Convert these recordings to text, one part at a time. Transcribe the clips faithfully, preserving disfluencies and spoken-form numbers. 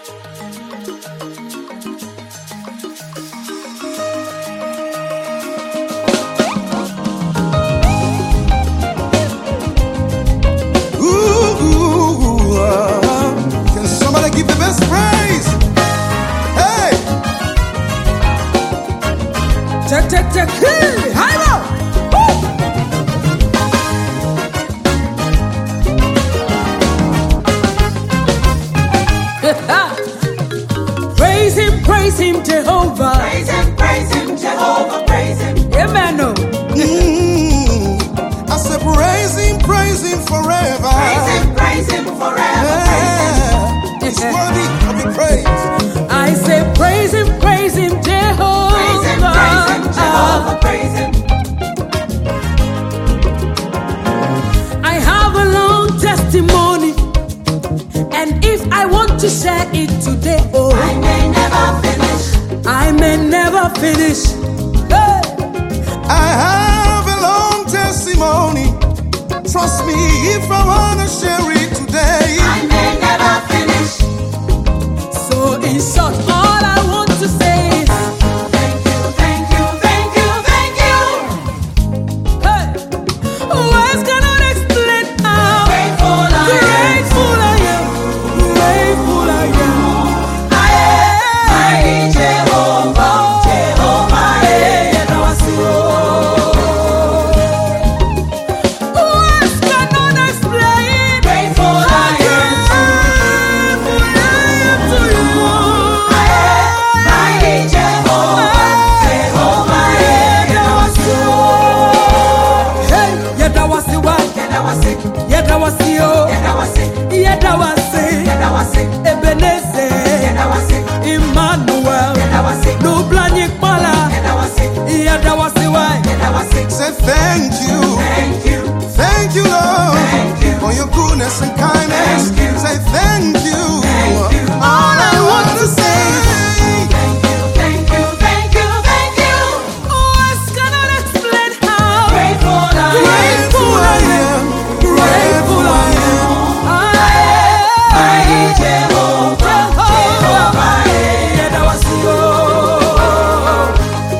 Praise him, praise him, Jehovah. Praise him, praise him, Jehovah, praise him. Amen. Mm, I said, praise him, praise him forever. Praise him, praise him forever. Yeah. He's worthy of the praise. I say, praise him, praise him, Jehovah. Praise him, praise him, Jehovah, praise him. I have a long testimony, and if I want to share it today, oh, I may never finish. I may never finish. Hey. I have a long testimony. Trust me, if I wanna share it today, I may never finish. So in short, all I want to say is Thank you, thank you, thank you, thank you. hey, words cannot explain how Grateful I am. grateful I am, grateful I am. I am mighty Jehovah, Jehovah, eh. Yeah, now I see, oh. Words cannot explain Grateful I am. grateful I am to you. I am mighty Jehovah, Jehovah, eh. Yeah, now I see, oh. Hey, yeah, that was the one. Yeah, that was it. Yeah, that was the oh. Yeah, that was it. Yeah, that was it. Yeah, that was it. Ebenezer, Yeah, that was it. Emmanuel, Yeah, that was it. Nublanyik Mala. Yeah, that was it. Yeah, that was the why. Yeah, that was it. say thank you. Thank you. Thank you, Lord, Thank you. for your goodness and kindness. Thank you. Say thank you. Thank you. All I want to say, Thank you, thank you, thank you, thank you. Words cannot explain how Grateful I am. grateful I am, grateful I am. I Mighty Jehovah, Jehovah, eh. yeah, that was the oh.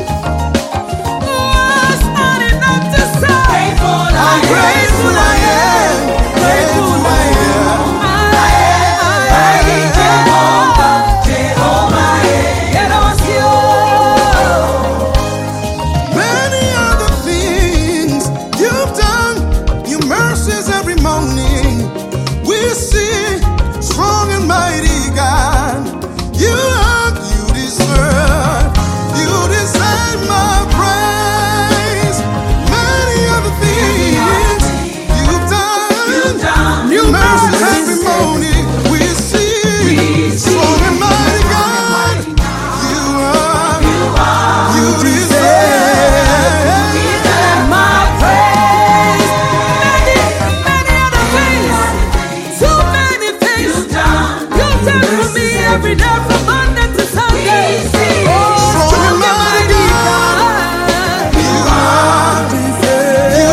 Words not enough to say. Grateful I am. Grateful I am, grateful I am. Mighty Jehovah, Jehovah, eh. Yeah, that was the oh. Many other things you've done, your mercies every morning. We see strong and mighty God. You are, you deserve, you deserve my praise. Many other things you've done, You've done. your mercies every morning. We see strong and mighty God. You are, you deserve. My praise. Many, many other things. So many things. You've done. You've done for me every day from Monday to Sunday. Oh, strong and mighty God. You are, you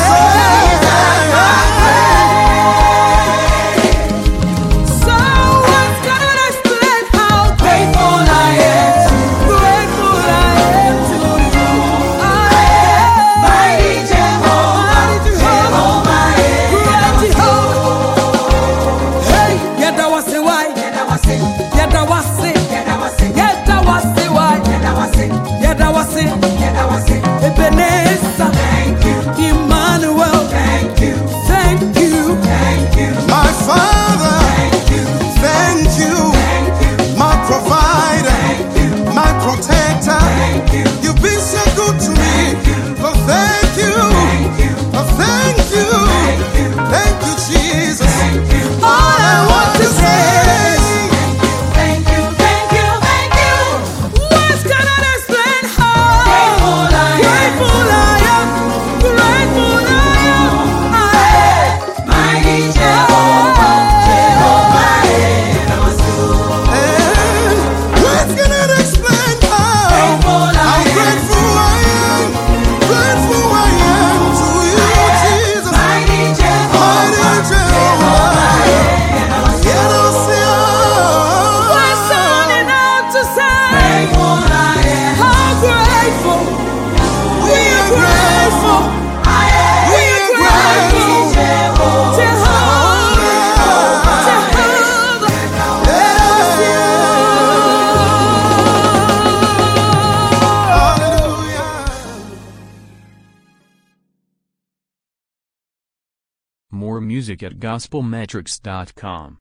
So words cannot explain how Grateful I am. grateful I am to you. I am Mighty Jehovah, Jehovah, eh. great Jehovah. Hey, yeah, that was the why. Yeah, that was it. Yeah, that was it. Yeah, that was it. Yeah, that was the why. Yeah, that was it. Yeah, that was it. Yeah, that was it. Ebenezer, Thank you, Emmanuel, thank you, thank you. thank you, my Father. thank you, Thank you, thank you, my provider, thank you, my protector. thank you, You've been so good to me. But thank you, thank you, but thank you, thank you, thank you, Jesus. thank you. All I want to say, We are grateful. We are grateful. Jehovah, Jehovah, bless you. More music at gospel metrics dot com.